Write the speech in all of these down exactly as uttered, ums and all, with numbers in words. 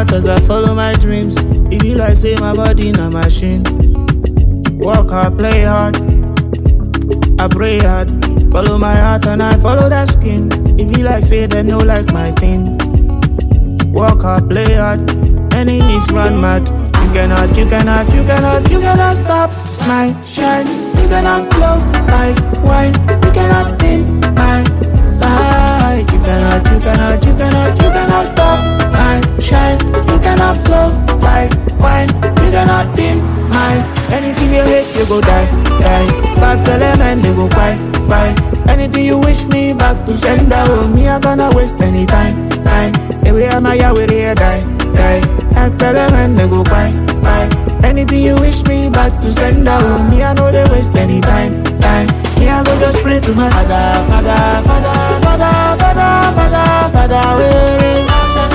heart as I follow my dreams. It be like say my body in a machine. Work hard, play hard, I pray hard. Follow my heart and I follow that skin. It be like say they know like my thing. Work hard, play hard, enemies run mad. You cannot, you cannot, you cannot, you cannot stop my shine. You cannot glow like wine. You cannot dim my light. You cannot, you cannot, you cannot, you cannot stop my shine. You cannot flow like wine. You cannot dim my. Anything you hate, you go die, die. Bad element, they go buy, buy. Anything you wish me back to send out. Me, I gonna waste any time, time. Every time I wear here, die, die. Bad element, they go buy, buy. Anything you wish me back to send out. Me, I know they waste any time, time. Me, I go just pray to my father, father, father, father, father, father, father, where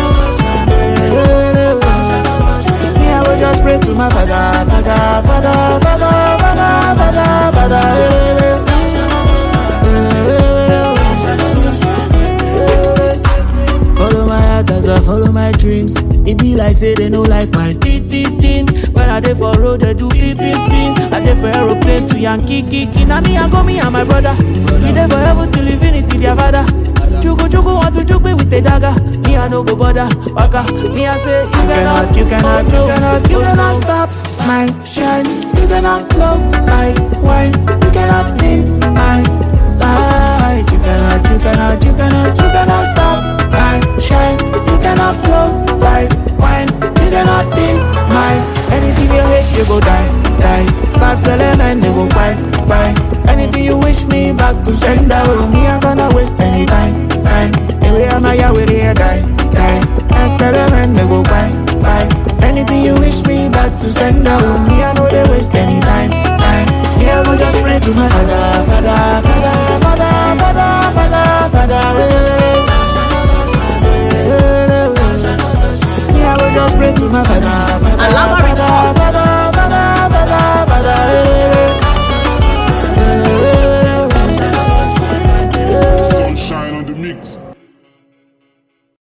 me, I go just pray to my father, father, father, father, father, father, father, follow my heart as I follow my dreams. It be like say they know like my teeth, teeth, teeth. When I dey for road, they do beep, beep, beep. I dey for aeroplane to Yankee, kiki. Now me, I go me and my brother. We dey for heaven till infinity, their father. Chuku, chuku, want to choke me with a dagger. Me, I no go bother, waka. Me, I say, you cannot, you cannot, you cannot, you cannot stop my shine. You cannot glow like wine. You cannot dim my light. You cannot, you cannot, you cannot, you cannot stop my shine. You cannot flow like wine. You cannot dim my. Anything you hate, you go die, die. Bad element, they go buy, buy. Anything you wish me back to send out. Me, I gonna waste any time, time. Every time I wear here, die, die. Bad element, they go buy, buy. Anything you wish me back to send out.